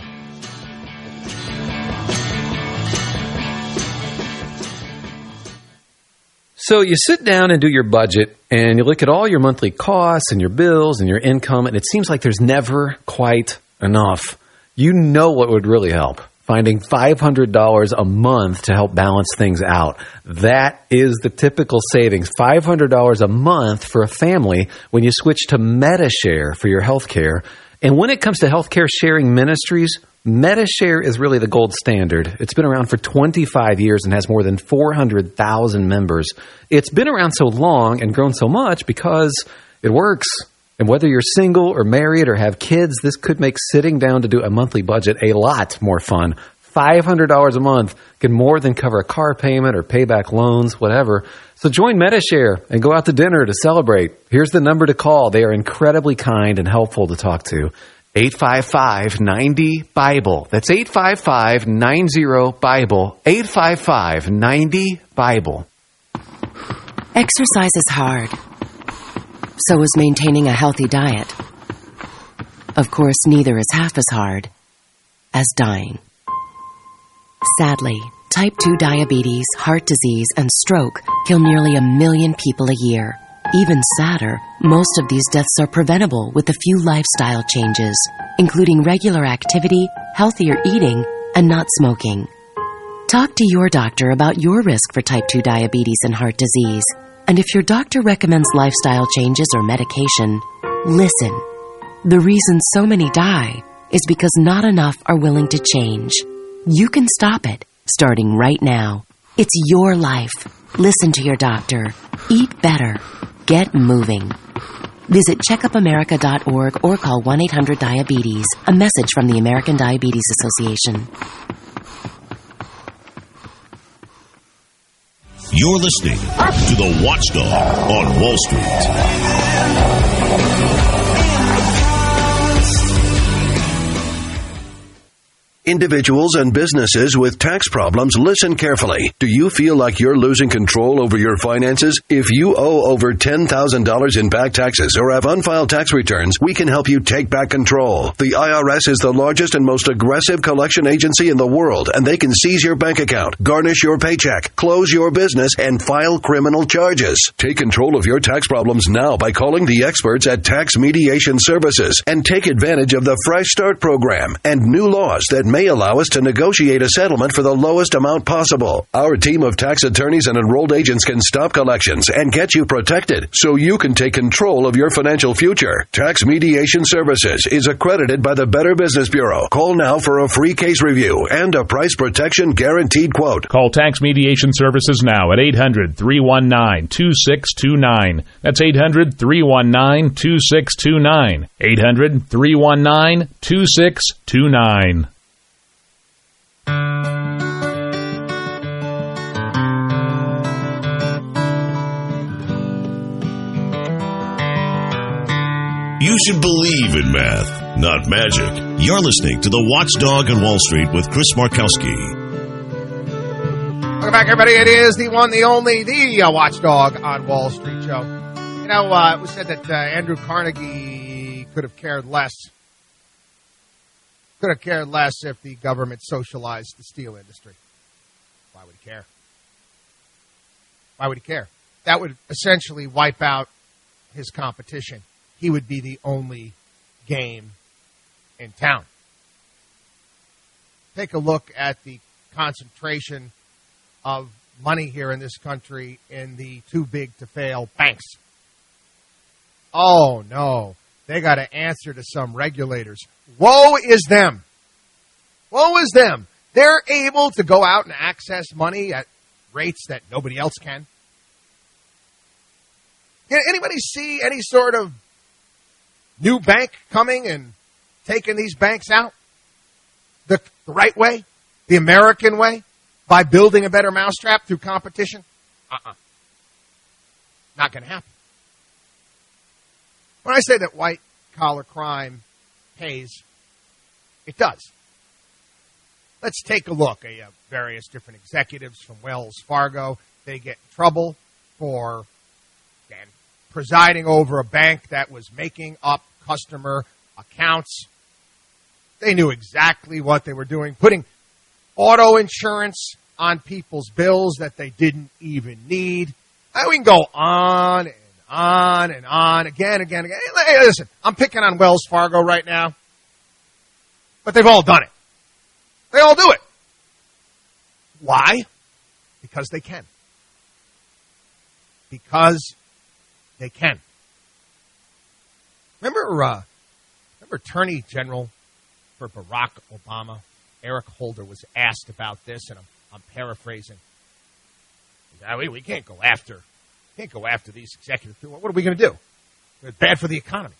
So you sit down and do your budget, and you look at all your monthly costs and your bills and your income, and it seems like there's never quite enough. You know what would really help. Finding five hundred dollars a month to help balance things out. That is the typical savings. five hundred dollars a month for a family when you switch to Medi-Share for your health care. And when it comes to healthcare sharing ministries, Medi-Share is really the gold standard. It's been around for twenty-five years and has more than four hundred thousand members. It's been around so long and grown so much because it works. And whether you're single or married or have kids, this could make sitting down to do a monthly budget a lot more fun. five hundred dollars a month can more than cover a car payment or pay back loans, whatever. So join Medi-Share and go out to dinner to celebrate. Here's the number to call. They are incredibly kind and helpful to talk to. eight five five, nine zero, Bible. That's eight five five, nine zero, Bible. eight five five, nine zero, Bible. Exercise is hard. So is maintaining a healthy diet. Of course, neither is half as hard as dying. Sadly, type two diabetes, heart disease, and stroke kill nearly a million people a year. Even sadder, most of these deaths are preventable with a few lifestyle changes, including regular activity, healthier eating, and not smoking. Talk to your doctor about your risk for type two diabetes and heart disease. And if your doctor recommends lifestyle changes or medication, listen. The reason so many die is because not enough are willing to change. You can stop it, starting right now. It's your life. Listen to your doctor. Eat better. Get moving. Visit checkup america dot org or call one eight hundred diabetes. A message from the American Diabetes Association. You're listening to The Watchdog on Wall Street. Individuals and businesses with tax problems, listen carefully. Do you feel like you're losing control over your finances? If you owe over ten thousand dollars in back taxes or have unfiled tax returns, we can help you take back control. The I R S is the largest and most aggressive collection agency in the world, and they can seize your bank account, garnish your paycheck, close your business, and file criminal charges. Take control of your tax problems now by calling the experts at Tax Mediation Services and take advantage of the Fresh Start program and new laws that may allow us to negotiate a settlement for the lowest amount possible. Our team of tax attorneys and enrolled agents can stop collections and get you protected so you can take control of your financial future. Tax Mediation Services is accredited by the Better Business Bureau. Call now for a free case review and a price protection guaranteed quote. Call Tax Mediation Services now at eight hundred, three one nine, two six two nine. That's eight hundred, three one nine, two six two nine. eight hundred, three one nine, two six two nine. You should believe in math, not magic. You're listening to The Watchdog on Wall Street with Chris Markowski. Welcome back, everybody. It is the one, the only, the uh, Watchdog on Wall Street show. You know, uh, it was said that uh, Andrew Carnegie could have cared less. Could have cared less if the government socialized the steel industry. Why would he care? Why would he care? That would essentially wipe out his competition. He would be the only game in town. Take a look at the concentration of money here in this country in the too big to fail banks. Oh, no. They got to answer to some regulators. Woe is them. Woe is them. They're able to go out and access money at rates that nobody else can. Can anybody see any sort of new bank coming and taking these banks out the, the right way, the American way, by building a better mousetrap through competition? Uh-uh. Not going to happen. When I say that white-collar crime pays, it does. Let's take a look at uh, various different executives from Wells Fargo. They get in trouble for again, presiding over a bank that was making up customer accounts. They knew exactly what they were doing, putting auto insurance on people's bills that they didn't even need. And we can go on and on and on, again, again, again. Hey, listen, I'm picking on Wells Fargo right now, but they've all done it. They all do it. Why? Because they can. Because they can. Remember, uh, remember Attorney General for Barack Obama, Eric Holder, was asked about this, and I'm, I'm paraphrasing. Said, we, we can't go after, can't go after these executives. What are we going to do? It's bad for the economy.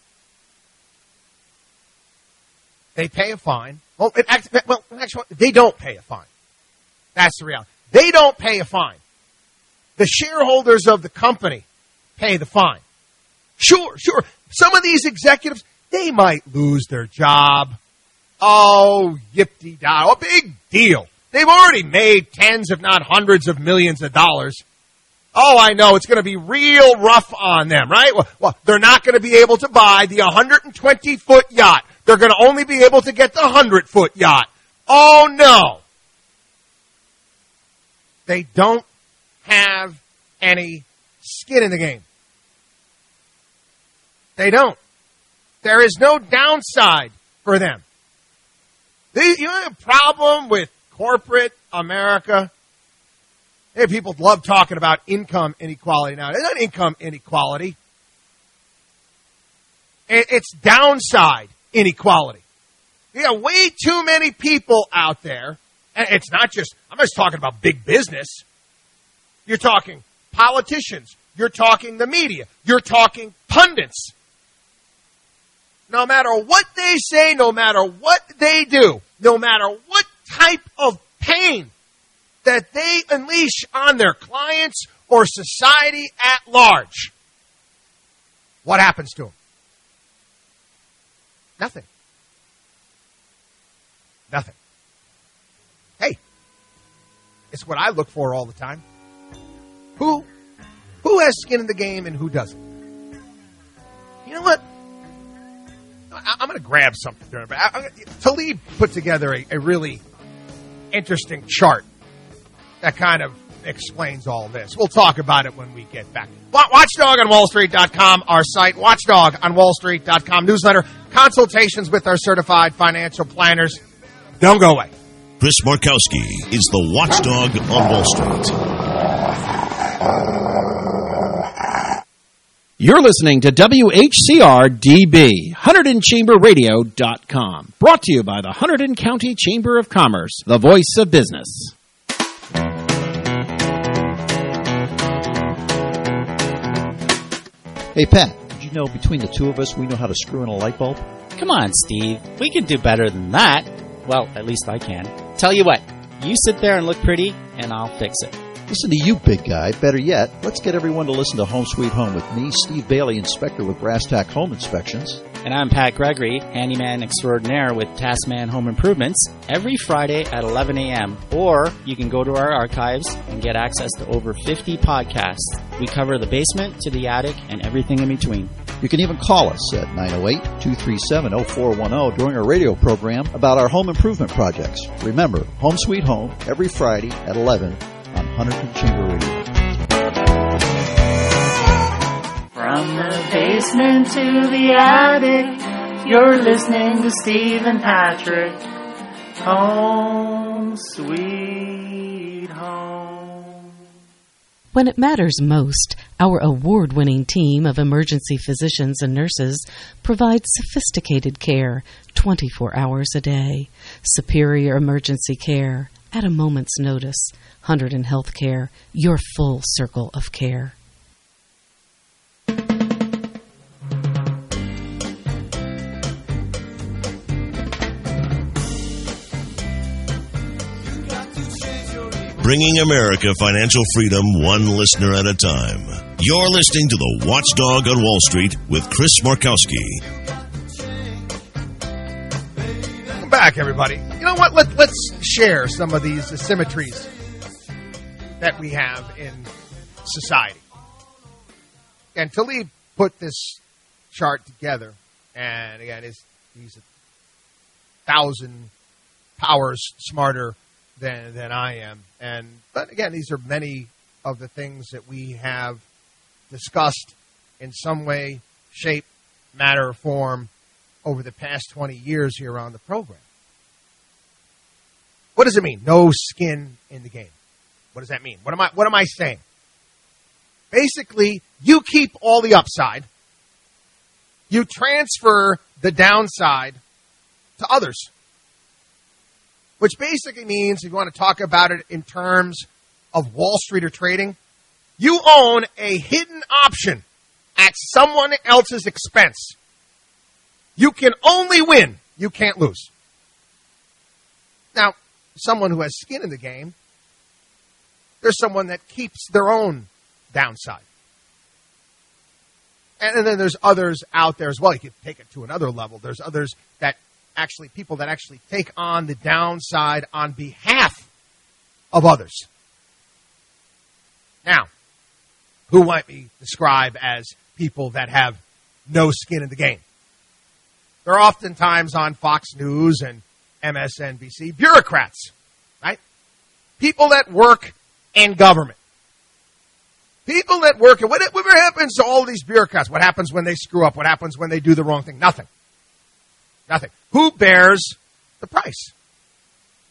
They pay a fine. Well, it, well, actually, they don't pay a fine. That's the reality. They don't pay a fine. The shareholders of the company pay the fine. Sure, sure. Some of these executives, they might lose their job. Oh, yip-de-da. A big deal. They've already made tens, if not hundreds of millions of dollars. Oh, I know. It's going to be real rough on them, right? Well, well they're not going to be able to buy the one hundred twenty foot yacht. They're going to only be able to get the one hundred foot yacht. Oh, no. They don't have any skin in the game. They don't. There is no downside for them. The, you know the problem with corporate America? Hey, people love talking about income inequality now. It's not income inequality. It's downside inequality. You got way too many people out there. And it's not just, I'm just talking about big business. You're talking politicians. You're talking the media. You're talking pundits. No matter what they say, no matter what they do, no matter what type of pain that they unleash on their clients or society at large, what happens to them? Nothing. Nothing. Hey, it's what I look for all the time. Who, who has skin in the game and who doesn't? You know what? I, I'm going to grab something. Talib put together a, a really interesting chart that kind of explains all this. We'll talk about it when we get back. Watchdog on Wall Street dot com, our site. Watchdog on Wall Street dot com newsletter. Consultations with our certified financial planners. Don't go away. Chris Markowski is the Watchdog on Wall Street. You're listening to W H C R D B, Hunterdon Chamber Radio dot com. Brought to you by the Hunterdon County Chamber of Commerce, the voice of business. Hey, Pat, did you know between the two of us, we know how to screw in a light bulb? Come on, Steve. We can do better than that. Well, at least I can. Tell you what, you sit there and look pretty, and I'll fix it. Listen to you, big guy. Better yet, let's get everyone to listen to Home Sweet Home with me, Steve Bailey, inspector with Brass Tack Home Inspections. And I'm Pat Gregory, handyman extraordinaire with Taskman Home Improvements, every Friday at eleven a.m. Or you can go to our archives and get access to over fifty podcasts. We cover the basement to the attic and everything in between. You can even call us at nine oh eight, two three seven, oh four one oh during our radio program about our home improvement projects. Remember, Home Sweet Home, every Friday at eleven on Hunterdon Chamber Radio. From the basement to the attic, you're listening to Steve and Patrick. Home Sweet Home. When it matters most, our award-winning team of emergency physicians and nurses provides sophisticated care twenty-four hours a day. Superior emergency care at a moment's notice. Hunterdon Healthcare, your full circle of care. Bringing America financial freedom one listener at a time. You're listening to the Watchdog on Wall Street with Chris Markowski. Welcome back, everybody. You know what? Let, let's share some of these asymmetries that we have in society. And Talib put this chart together, and again, is he's a thousand powers smarter than than I am. And but again, these are many of the things that we have discussed in some way, shape, matter, or form over the past twenty years here on the program. What does it mean? No skin in the game. What does that mean? What am I what am I saying? Basically, you keep all the upside. You transfer the downside to others. Which basically means, if you want to talk about it in terms of Wall Street or trading, you own a hidden option at someone else's expense. You can only win. You can't lose. Now, someone who has skin in the game, there's someone that keeps their own downside. And then there's others out there as well. You could take it to another level. There's others that actually, people that actually take on the downside on behalf of others. Now, who might we describe as people that have no skin in the game? They're oftentimes on Fox News and M S N B C, bureaucrats, right? People that work in government. People that work, and whatever happens to all these bureaucrats? What happens when they screw up? What happens when they do the wrong thing? Nothing. Nothing. Who bears the price?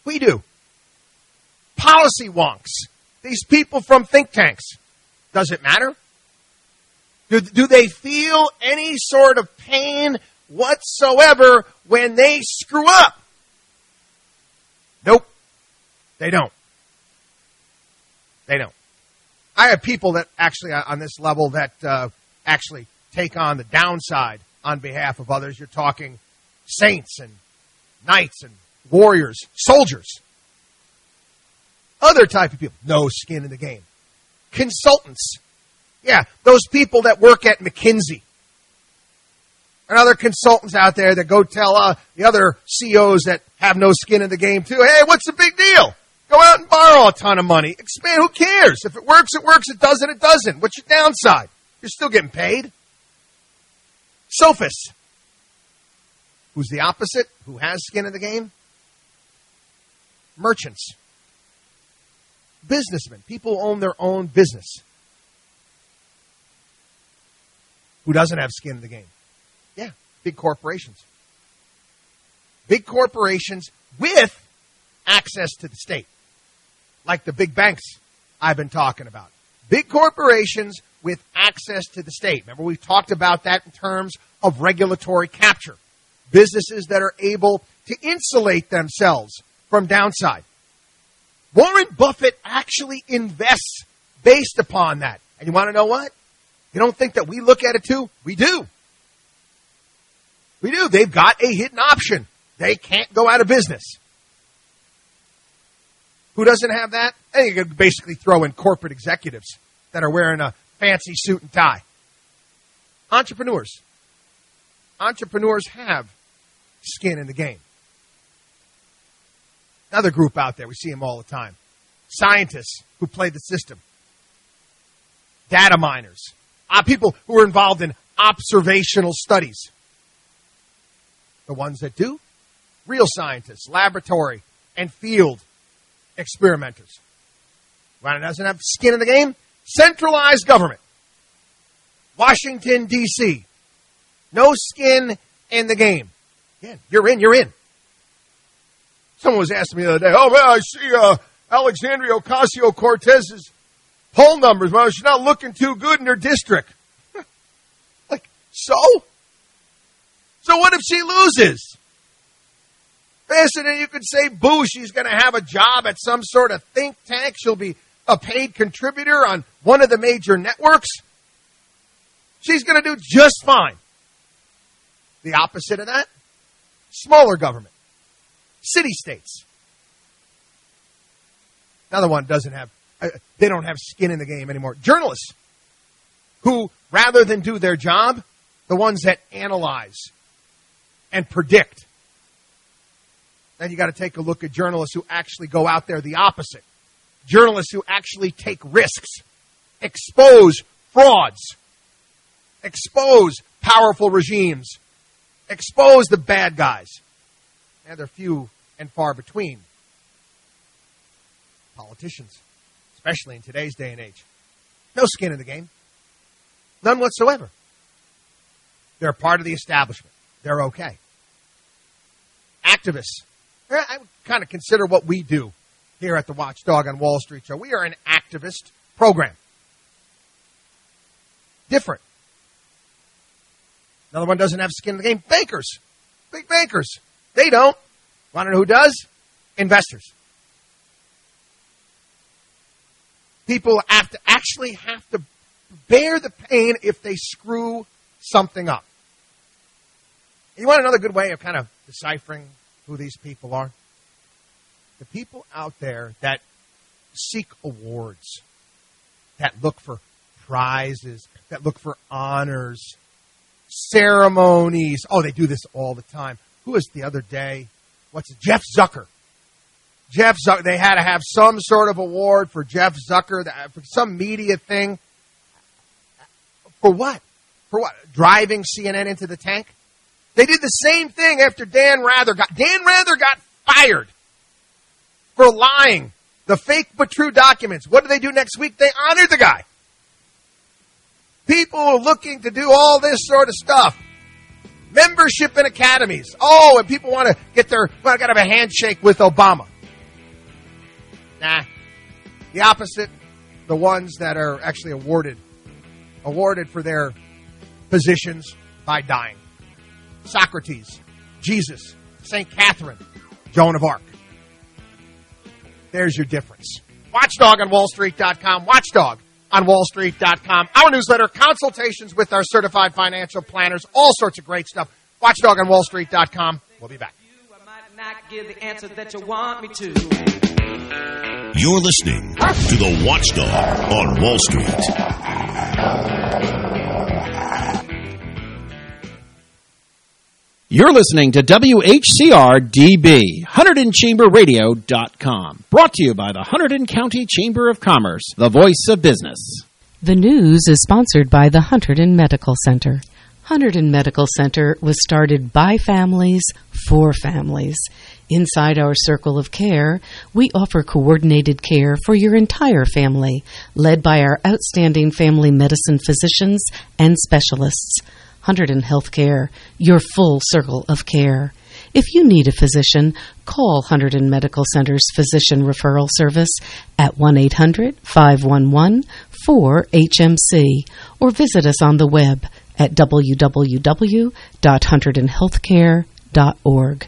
We do. Policy wonks. These people from think tanks. Does it matter? Do, do they feel any sort of pain whatsoever when they screw up? Nope. They don't. They don't. I have people that actually on this level that uh, actually take on the downside on behalf of others. You're talking saints and knights and warriors, soldiers. Other type of people, no skin in the game. Consultants. Yeah, those people that work at McKinsey. And other consultants out there that go tell uh, the other C E Os that have no skin in the game too, hey, what's the big deal? Go out and borrow a ton of money. Expand, who cares? If it works, it works. It doesn't, it doesn't. What's your downside? You're still getting paid. Sophists. Who's the opposite? Who has skin in the game? Merchants. Businessmen. People who own their own business. Who doesn't have skin in the game? Yeah, big corporations. Big corporations with access to the state. Like the big banks I've been talking about. Big corporations with access to the state. Remember, we've talked about that in terms of regulatory capture. Businesses that are able to insulate themselves from downside. Warren Buffett actually invests based upon that. And you want to know what? You don't think that we look at it too? We do. We do. They've got a hidden option. They can't go out of business. Who doesn't have that? I think you could basically throw in corporate executives that are wearing a fancy suit and tie. Entrepreneurs. Entrepreneurs have skin in the game. Another group out there, we see them all the time. Scientists who play the system. Data miners. Uh, people who are involved in observational studies. The ones that do? Real scientists, laboratory, and field experimenters. When it doesn't have skin in the game, centralized government. Washington, D C No skin in the game. Again, you're in, you're in. Someone was asking me the other day, oh, man, I see uh, Alexandria Ocasio-Cortez's poll numbers. Well, she's not looking too good in her district. Like, so? So what if she loses? Faster than you could say, boo, she's going to have a job at some sort of think tank. She'll be a paid contributor on one of the major networks. She's going to do just fine. The opposite of that, smaller government. City-states. Another one doesn't have, uh, they don't have skin in the game anymore. Journalists who, rather than do their job, the ones that analyze and predict. Then you got to take a look at journalists who actually go out there the opposite. Journalists who actually take risks, expose frauds, expose powerful regimes, expose the bad guys. And they're few and far between. Politicians, especially in today's day and age. No skin in the game. None whatsoever. They're part of the establishment. They're okay. Activists. I kind of consider what we do here at the Watchdog on Wall Street Show. We are an activist program. Different. Another one doesn't have skin in the game. Bankers. Big bankers. They don't. Want to know who does? Investors. People have to actually have to bear the pain if they screw something up. You want another good way of kind of deciphering who these people are? The people out there that seek awards, that look for prizes, that look for honors, ceremonies. Oh, they do this all the time. Who was the other day? What's it? Jeff Zucker. Jeff Zucker. They had to have some sort of award for Jeff Zucker, for some media thing. For what? For what? Driving C N N into the tank? They did the same thing after Dan Rather got, Dan Rather got fired for lying. The fake but true documents. What do they do next week? They honored the guy. People are looking to do all this sort of stuff. Membership in academies. Oh, and people want to get their, well, I got to have a handshake with Obama. Nah. The opposite, the ones that are actually awarded, awarded for their positions by dying. Socrates, Jesus, Saint Catherine, Joan of Arc. There's your difference. Watchdog on Wall Street dot com. Watchdog on Wall Street dot com. Our newsletter, consultations with our certified financial planners, all sorts of great stuff. Watchdog on Wall Street dot com. We'll be back. Not give the answer that you want me to. You're listening to the Watchdog on Wall Street. You're listening to W H C R D B, Hunterdon Chamber Radio dot com. Brought to you by the Hunterdon County Chamber of Commerce, the voice of business. The news is sponsored by the Hunterdon Medical Center. Hunterdon Medical Center was started by families for families. Inside our circle of care, we offer coordinated care for your entire family, led by our outstanding family medicine physicians and specialists. Hunterdon Healthcare, your full circle of care. If you need a physician, call Hunterdon Medical Center's Physician Referral Service at one eight hundred, five one one, four H M C or visit us on the web at w w w dot hunterdon healthcare dot org.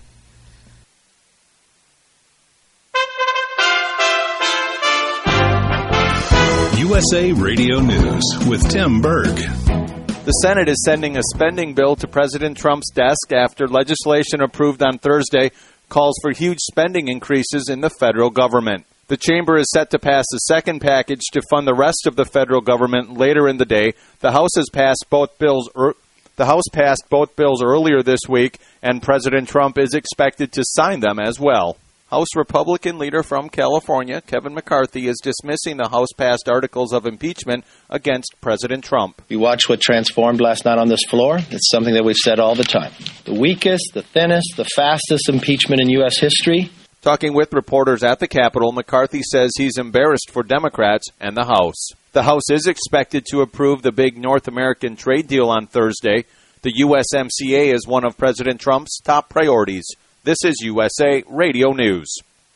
U S A Radio News with Tim Berg. The Senate is sending a spending bill to President Trump's desk after legislation approved on Thursday calls for huge spending increases in the federal government. The chamber is set to pass a second package to fund the rest of the federal government later in the day. The House has passed both bills. Er- the House passed both bills earlier this week, and President Trump is expected to sign them as well. House Republican leader from California, Kevin McCarthy, is dismissing the House-passed articles of impeachment against President Trump. We watched what transformed last night on this floor. It's something that we've said all the time. The weakest, the thinnest, the fastest impeachment in U S history. Talking with reporters at the Capitol, McCarthy says he's embarrassed for Democrats and the House. The House is expected to approve the big North American trade deal on Thursday. The U S M C A is one of President Trump's top priorities. This is U S A Radio News.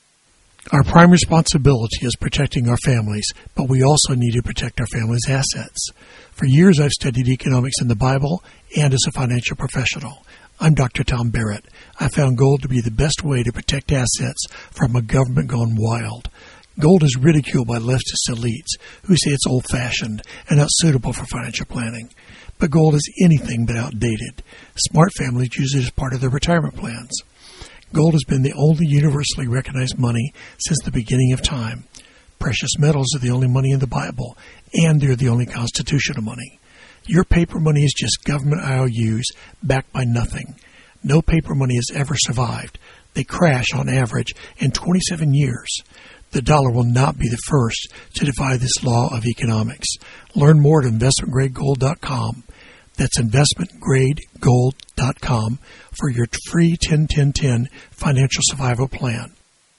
Our prime responsibility is protecting our families, but we also need to protect our families' assets. For years, I've studied economics in the Bible and as a financial professional. I'm Doctor Tom Barrett. I found gold to be the best way to protect assets from a government gone wild. Gold is ridiculed by leftist elites who say it's old-fashioned and not suitable for financial planning. But gold is anything but outdated. Smart families use it as part of their retirement plans. Gold has been the only universally recognized money since the beginning of time. Precious metals are the only money in the Bible, and they're the only constitutional money. Your paper money is just government I O Us backed by nothing. No paper money has ever survived. They crash on average in twenty-seven years. The dollar will not be the first to defy this law of economics. Learn more at investment grade gold dot com. That's investment grade gold dot com for your free ten ten ten financial survival plan.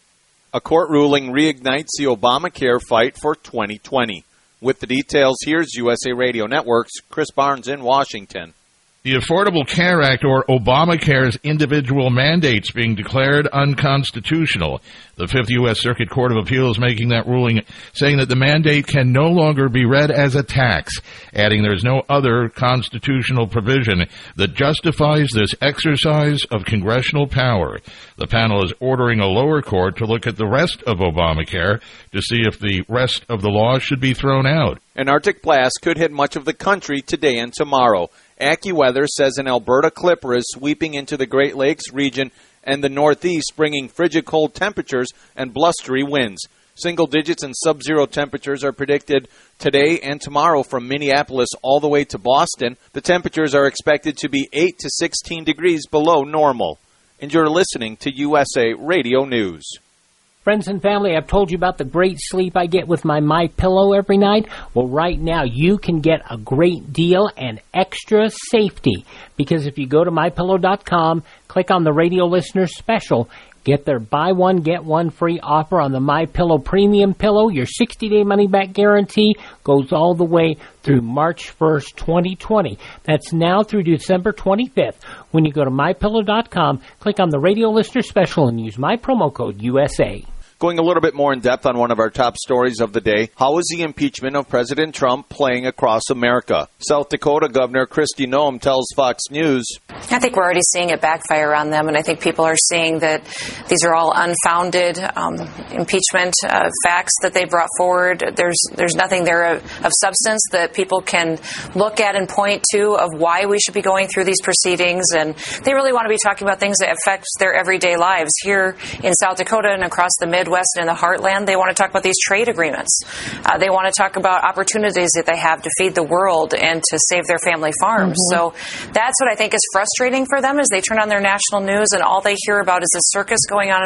A court ruling reignites the Obamacare fight for twenty twenty. With the details, here's U S A Radio Network's Chris Barnes in Washington. The Affordable Care Act, or Obamacare's individual mandates, being declared unconstitutional. The Fifth U S Circuit Court of Appeals making that ruling, saying that the mandate can no longer be read as a tax, adding there's no other constitutional provision that justifies this exercise of congressional power. The panel is ordering a lower court to look at the rest of Obamacare to see if the rest of the law should be thrown out. An Arctic blast could hit much of the country today and tomorrow. AccuWeather says an Alberta clipper is sweeping into the Great Lakes region and the Northeast, bringing frigid cold temperatures and blustery winds. Single digits and sub-zero temperatures are predicted today and tomorrow from Minneapolis all the way to Boston. The temperatures are expected to be eight to sixteen degrees below normal. And you're listening to U S A Radio News. Friends and family, I've told you about the great sleep I get with my MyPillow every night. Well, right now you can get a great deal and extra safety, because if you go to my pillow dot com, click on the radio listener special, get their buy one, get one free offer on the MyPillow Premium Pillow. Your sixty-day money-back guarantee goes all the way through March first, twenty twenty. That's now through December twenty-fifth. When you go to my pillow dot com, click on the radio listener special and use my promo code U S A. Going a little bit more in depth on one of our top stories of the day, how is the impeachment of President Trump playing across America? South Dakota Governor Kristi Noem tells Fox News, I think we're already seeing it backfire on them, and I think people are seeing that these are all unfounded um, impeachment uh, facts that they brought forward. There's there's nothing there of, of substance that people can look at and point to of why we should be going through these proceedings, and they really want to be talking about things that affect their everyday lives. Here in South Dakota and across the Midwest and the Heartland, they want to talk about these trade agreements. Uh, they want to talk about opportunities that they have to feed the world and to save their family farms. Mm-hmm. So that's what I think is frustrating for them, is they turn on their national news and all they hear about is this circus going on in